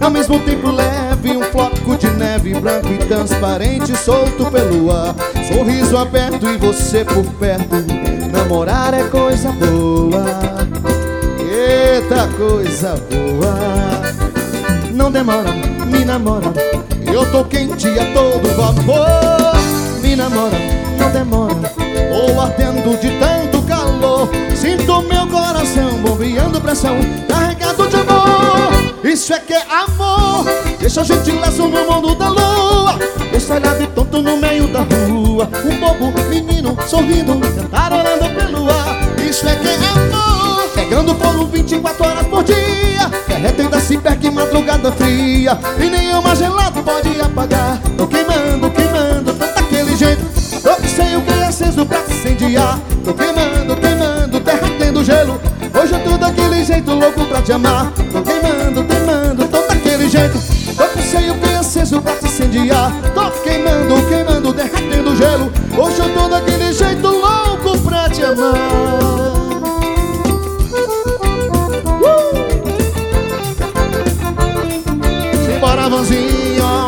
Ao mesmo tempo leve, um floco de neve, branco e transparente, solto pelo ar. Sorriso aberto e você por perto, namorar é coisa boa. Eita, coisa boa. Não demora, me namora, eu tô quente a todo vapor. Me namora, não demora, tô ardendo de tanto calor. Sinto meu coração bombeando pressão, carregado de amor. Isso é que é amor. Deixa a gente leso no mundo da lua, deixa olhado e tonto no meio da rua. Um bobo menino sorrindo, cantarolando pelo ar. Isso é que é amor. Pegando fogo 24 horas por dia, derretendo a ciberca em madrugada fria. E nenhuma gelada pode apagar. Tô queimando, queimando, tô daquele jeito. Tô sem o que é aceso pra se incendiar. Tô queimando, queimando, derretendo gelo. Hoje eu tô daquele jeito louco pra te amar. Tô queimando, queimando, tô daquele jeito. Tô sem o que é aceso pra se incendiar. Tô queimando, queimando, derretendo gelo. Hoje eu tô daquele jeito louco pra te amar. Simbora, Vanzinho.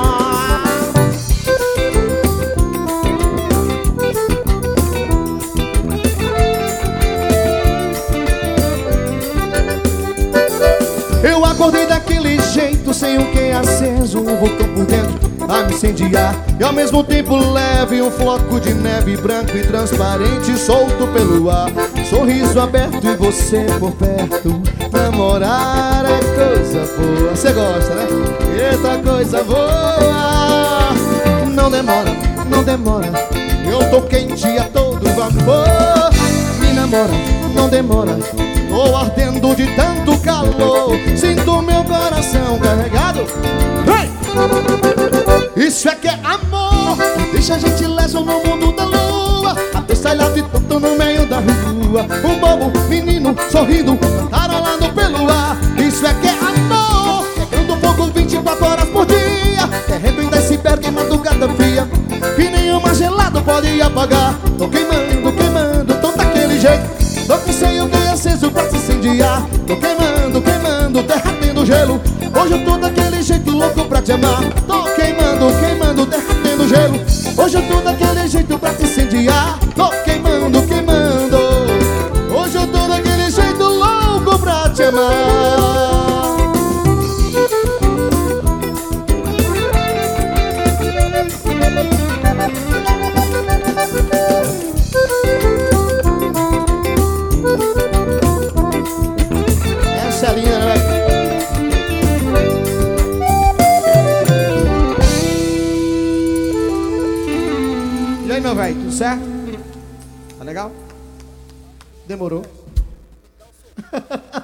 Eu acordei daquele jeito, sem um que aceso, um vulcão por dentro a me incendiar. E ao mesmo tempo leve, um floco de neve, branco e transparente, solto pelo ar. Sorriso aberto e você por perto, namorar é coisa boa. Você gosta, né? Eita, coisa boa. Não demora, não demora, eu tô quente a todo vapor. Me namora, não demora, tô ardendo de tanto calor. Sinto meu coração carregado. Hey! Isso é que é amor. Deixa a gente leso no mundo da lua, até sailado e tonto no meio da rua. Um bobo menino sorrindo, cantarolando pelo ar. Isso é que é amor. Pegando fogo 24 horas por dia, derretendo esse iceberg em madrugada fria. E nenhuma gelada pode apagar. Tô queimando, queimando, tô daquele jeito. Tô com seio que é aceso pra se incendiar. Tô queimando, queimando, derretendo gelo. Hoje eu tô daquele jeito louco pra te amar. Tô queimando, queimando, derretendo gelo. Hoje eu tô daquele jeito pra te incendiar. Tô queimando, queimando. Hoje eu tô daquele jeito louco pra te amar. Essa é a linha, né? E aí, meu velho, tudo certo? Tá legal? Demorou.